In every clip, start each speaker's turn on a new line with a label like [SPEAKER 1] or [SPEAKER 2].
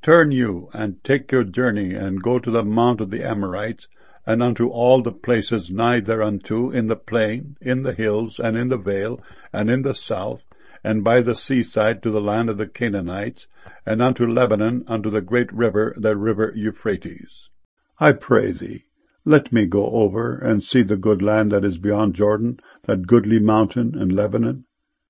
[SPEAKER 1] Turn you, and take your journey, and go to the mount of the Amorites, and unto all the places nigh thereunto, in the plain, in the hills, and in the vale, and in the south, and by the seaside to the land of the Canaanites, and unto Lebanon, unto the great river, the river Euphrates. I pray thee, let me go over, and see the good land that is beyond Jordan, that goodly mountain and Lebanon.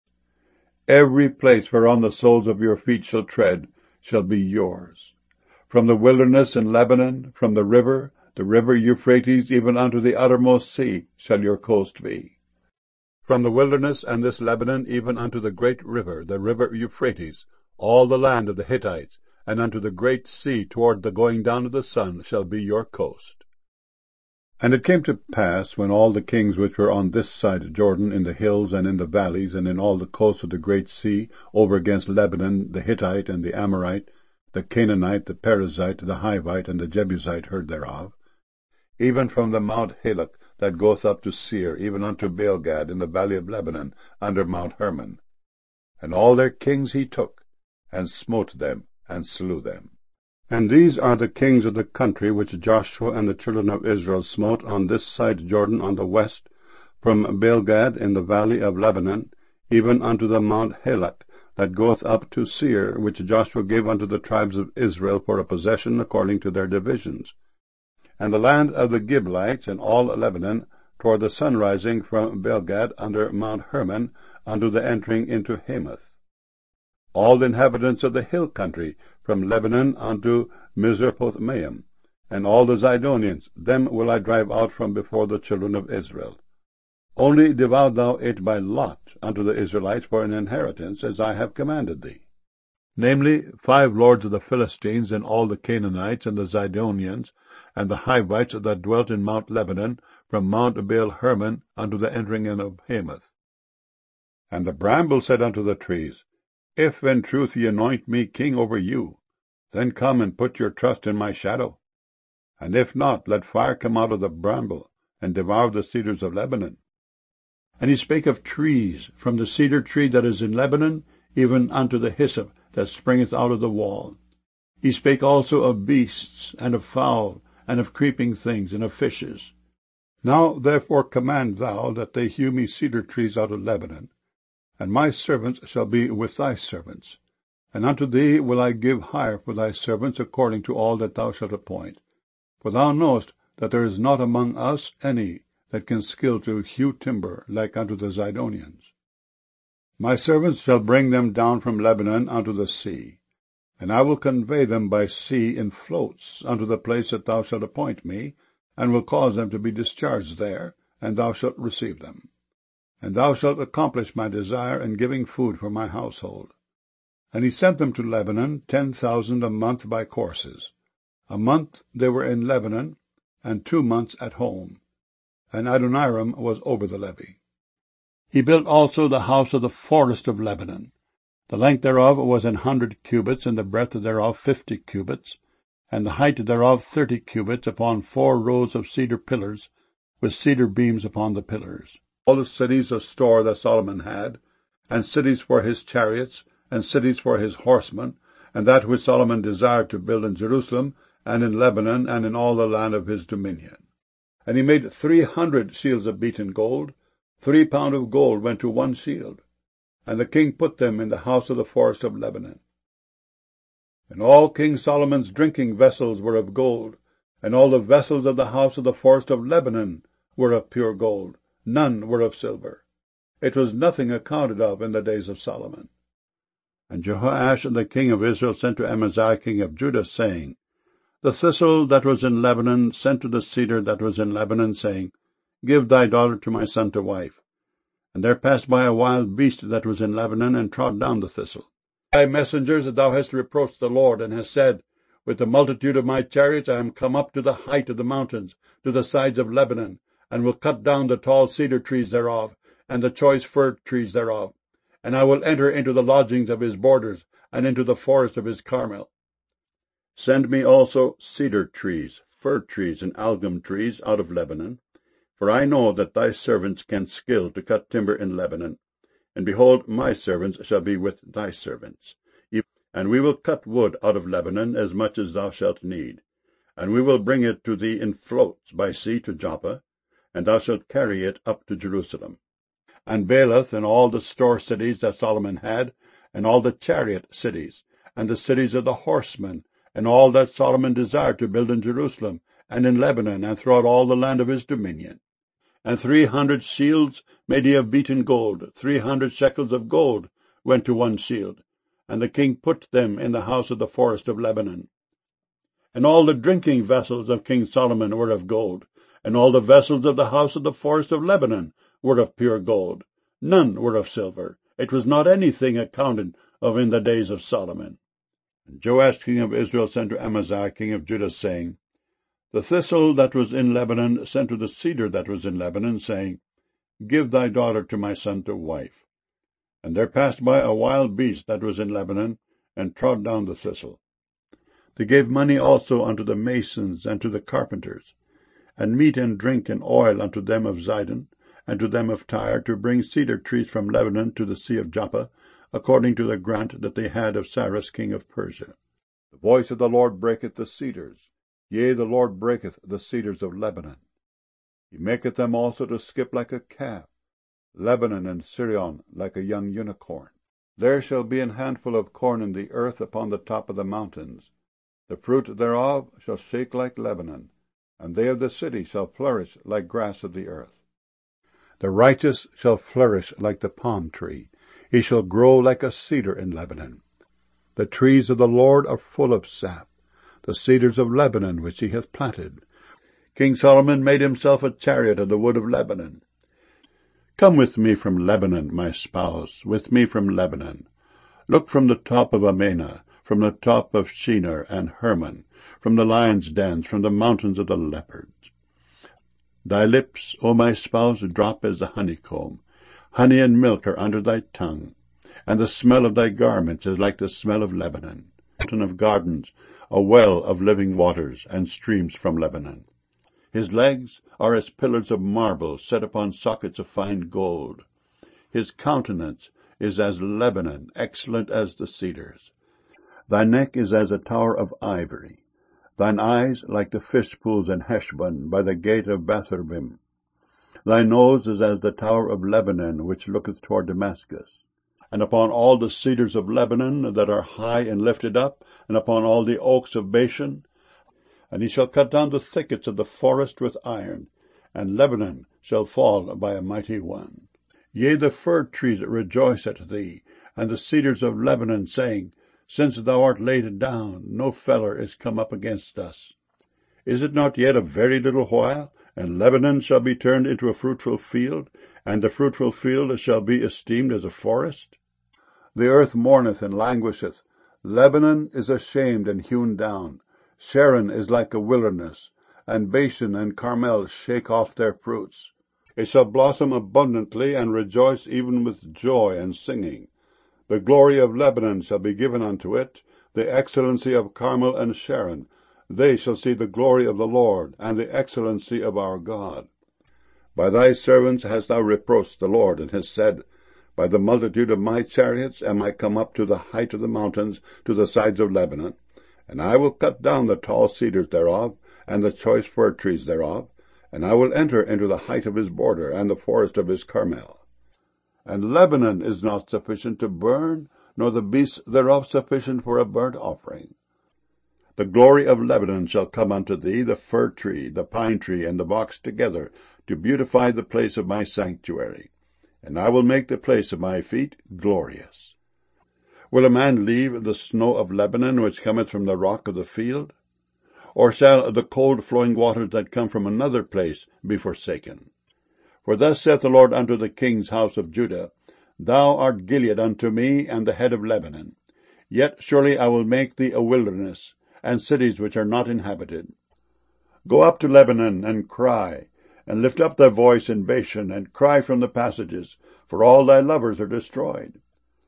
[SPEAKER 1] Every place whereon the soles of your feet shall tread shall be yours. From the wilderness in Lebanon, from the river Euphrates, even unto the uttermost sea, shall your coast be. From the wilderness and this Lebanon, even unto the great river, the river Euphrates, all the land of the Hittites, and unto the great sea toward the going down of the sun, shall be your coast. And it came to pass, when all the kings which were on this side Jordan, in the hills and in the valleys, and in all the coasts of the great sea, over against Lebanon, the Hittite and the Amorite, the Canaanite, the Perizzite, the Hivite, and the Jebusite heard thereof, even from the Mount Halak that goeth up to Seir, even unto Baalgad, in the valley of Lebanon, under Mount Hermon. And all their kings he took, and smote them, and slew them. And these are the kings of the country which Joshua and the children of Israel smote on this side Jordan on the west, from Baalgad in the valley of Lebanon, even unto the Mount Halak, that goeth up to Seir, which Joshua gave unto the tribes of Israel for a possession according to their divisions. And the land of the Gibeonites and all Lebanon, toward the sun rising from Baalgad under Mount Hermon, unto the entering into Hamath. All the inhabitants of the hill country, from Lebanon unto Misrephoth-maim, and all the Zidonians, them will I drive out from before the children of Israel. Only divide thou it by lot unto the Israelites for an inheritance, as I have commanded thee. Namely, 5 lords of the Philistines, and all the Canaanites, and the Zidonians, and the Hivites that dwelt in Mount Lebanon, from Mount Baal-Hermon unto the entering in of Hamath. And the bramble said unto the trees, If in truth ye anoint me king over you, then come and put your trust in my shadow. And if not, let fire come out of the bramble, and devour the cedars of Lebanon. And he spake of trees, from the cedar tree that is in Lebanon, even unto the hyssop that springeth out of the wall. He spake also of beasts, and of fowl, and of creeping things, and of fishes. Now therefore command thou that they hew me cedar trees out of Lebanon, and my servants shall be with thy servants. And unto thee will I give hire for thy servants according to all that thou shalt appoint. For thou knowest that there is not among us any that can skill to hew timber like unto the Zidonians. My servants shall bring them down from Lebanon unto the sea, and I will convey them by sea in floats unto the place that thou shalt appoint me, and will cause them to be discharged there, and thou shalt receive them. And thou shalt accomplish my desire in giving food for my household. And he sent them to Lebanon, 10,000 a month by courses. A month they were in Lebanon, and 2 months at home. And Adoniram was over the levy. He built also the house of the forest of Lebanon. The length thereof was 100 cubits, and the breadth thereof 50 cubits, and the height thereof 30 cubits, upon 4 rows of cedar pillars, with cedar beams upon the pillars. All the cities of store that Solomon had, and cities for his chariots, and cities for his horsemen, and that which Solomon desired to build in Jerusalem, and in Lebanon, and in all the land of his dominion. And he made 300 shields of beaten gold. 3 pound of gold went to 1 shield. And the king put them in the house of the forest of Lebanon. And all King Solomon's drinking vessels were of gold, and all the vessels of the house of the forest of Lebanon were of pure gold. None were of silver. It was nothing accounted of in the days of Solomon. And Jehoash the king of Israel sent to Amaziah king of Judah, saying, The thistle that was in Lebanon sent to the cedar that was in Lebanon, saying, Give thy daughter to my son to wife. And there passed by a wild beast that was in Lebanon, and trod down the thistle. Thy messengers that thou hast reproached the Lord, and hast said, With the multitude of my chariots I am come up to the height of the mountains, to the sides of Lebanon, and will cut down the tall cedar trees thereof, and the choice fir trees thereof. And I will enter into the lodgings of his borders, and into the forest of his Carmel. Send me also cedar trees, fir trees, and algum trees out of Lebanon, for I know that thy servants can skill to cut timber in Lebanon. And behold, my servants shall be with thy servants. And we will cut wood out of Lebanon as much as thou shalt need, and we will bring it to thee in floats by sea to Joppa, and thou shalt carry it up to Jerusalem. And Baalath and all the store cities that Solomon had, and all the chariot cities, and the cities of the horsemen, and all that Solomon desired to build in Jerusalem, and in Lebanon, and throughout all the land of his dominion. And 300 shields made he of beaten gold, 300 shekels of gold went to one shield, and the king put them in the house of the forest of Lebanon. And all the drinking vessels of King Solomon were of gold, and all the vessels of the house of the forest of Lebanon were of pure gold. None were of silver. It was not anything accounted of in the days of Solomon. And Joash king of Israel sent to Amaziah king of Judah, saying, The thistle that was in Lebanon sent to the cedar that was in Lebanon, saying, Give thy daughter to my son to wife. And there passed by a wild beast that was in Lebanon, and trod down the thistle. They gave money also unto the masons and to the carpenters, and meat and drink and oil unto them of Zidon, and to them of Tyre, to bring cedar trees from Lebanon to the sea of Joppa, according to the grant that they had of Cyrus king of Persia. The voice of the Lord breaketh the cedars, yea, the Lord breaketh the cedars of Lebanon. He maketh them also to skip like a calf, Lebanon and Sirion like a young unicorn. There shall be an handful of corn in the earth upon the top of the mountains. The fruit thereof shall shake like Lebanon, and they of the city shall flourish like grass of the earth. The righteous shall flourish like the palm tree. He shall grow like a cedar in Lebanon. The trees of the Lord are full of sap, the cedars of Lebanon which he hath planted. King Solomon made himself a chariot of the wood of Lebanon. Come with me from Lebanon, my spouse, with me from Lebanon. Look from the top of Amana, from the top of Shinar and Hermon, from the lions' dens, from the mountains of the leopards. Thy lips, O my spouse, drop as the honeycomb. Honey and milk are under thy tongue, and the smell of thy garments is like the smell of Lebanon. Mountain of gardens, a well of living waters, and streams from Lebanon. His legs are as pillars of marble set upon sockets of fine gold. His countenance is as Lebanon, excellent as the cedars. Thy neck is as a tower of ivory. Thine eyes like the fish pools in Heshbon by the gate of Betharabim. Thy nose is as the tower of Lebanon, which looketh toward Damascus. And upon all the cedars of Lebanon that are high and lifted up, and upon all the oaks of Bashan, and he shall cut down the thickets of the forest with iron, and Lebanon shall fall by a mighty one. Yea, the fir trees rejoice at thee, and the cedars of Lebanon, saying, Since thou art laid down, no feller is come up against us. Is it not yet a very little while, and Lebanon shall be turned into a fruitful field, and the fruitful field shall be esteemed as a forest? The earth mourneth and languisheth. Lebanon is ashamed and hewn down. Sharon is like a wilderness, and Bashan and Carmel shake off their fruits. It shall blossom abundantly, and rejoice even with joy and singing. The glory of Lebanon shall be given unto it, the excellency of Carmel and Sharon. They shall see the glory of the Lord, and the excellency of our God. By thy servants hast thou reproached the Lord, and hast said, By the multitude of my chariots am I come up to the height of the mountains, to the sides of Lebanon. And I will cut down the tall cedars thereof, and the choice fir trees thereof, and I will enter into the height of his border, and the forest of his Carmel. And Lebanon is not sufficient to burn, nor the beasts thereof sufficient for a burnt offering. The glory of Lebanon shall come unto thee, the fir tree, the pine tree, and the box together, to beautify the place of my sanctuary. And I will make the place of my feet glorious. Will a man leave the snow of Lebanon, which cometh from the rock of the field? Or shall the cold flowing waters that come from another place be forsaken? For thus saith the Lord unto the king's house of Judah, Thou art Gilead unto me, and the head of Lebanon. Yet surely I will make thee a wilderness, and cities which are not inhabited. Go up to Lebanon, and cry, and lift up thy voice in Bashan, and cry from the passages, for all thy lovers are destroyed.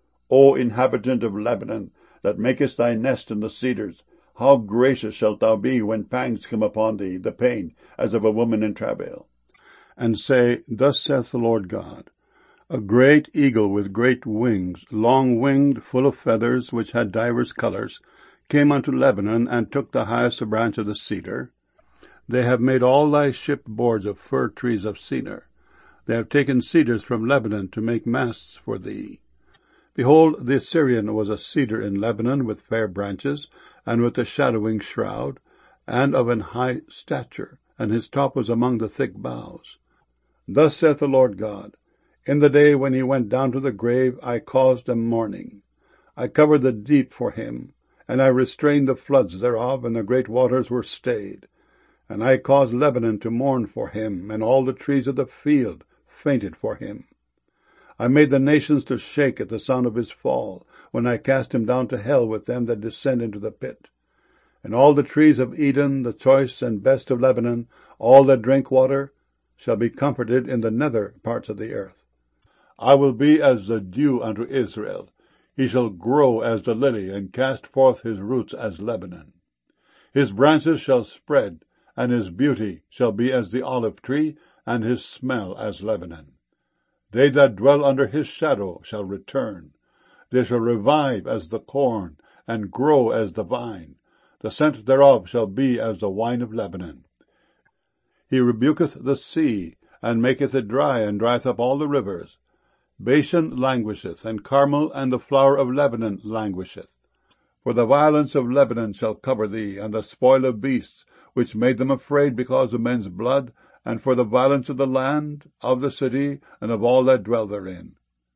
[SPEAKER 1] O inhabitant of Lebanon, that makest thy nest in the cedars, how gracious shalt thou be when pangs come upon thee, the pain, as of a woman in travail. And say, Thus saith the Lord God, A great eagle with great wings, long-winged, full of feathers, which had divers colours, came unto Lebanon, and took the highest branch of the cedar. They have made all thy ship boards of fir trees of cedar. They have taken cedars from Lebanon to make masts for thee. Behold, the Assyrian was a cedar in Lebanon, with fair branches, and with a shadowing shroud, and of an high stature, and his top was among the thick boughs. Thus saith the Lord God, in the day when he went down to the grave, I caused a mourning. I covered the deep for him, and I restrained the floods thereof, and the great waters were stayed. And I caused Lebanon to mourn for him, and all the trees of the field fainted for him. I made the nations to shake at the sound of his fall, when I cast him down to hell with them that descend into the pit. And all the trees of Eden, the choice and best of Lebanon, all that drink water, shall be comforted in the nether parts of the earth. I will be as the dew unto Israel. He shall grow as the lily, and cast forth his roots as Lebanon. His branches shall spread, and his beauty shall be as the olive tree, and his smell as Lebanon. They that dwell under his shadow shall return. They shall revive as the corn, and grow as the vine. The scent thereof shall be as the wine of Lebanon. He rebuketh the sea, and maketh it dry, and drieth up all the rivers. Bashan languisheth, and Carmel and the flower of Lebanon languisheth. For the violence of Lebanon shall cover thee, and the spoil of beasts, which made them afraid because of men's blood, and for the violence of the land, of the city, and of all that dwell therein.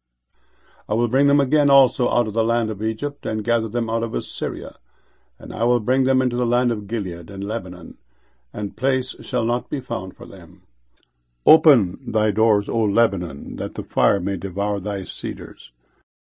[SPEAKER 1] I will bring them again also out of the land of Egypt, and gather them out of Assyria. And I will bring them into the land of Gilead and Lebanon, and place shall not be found for them. Open thy doors, O Lebanon, that the fire may devour thy cedars.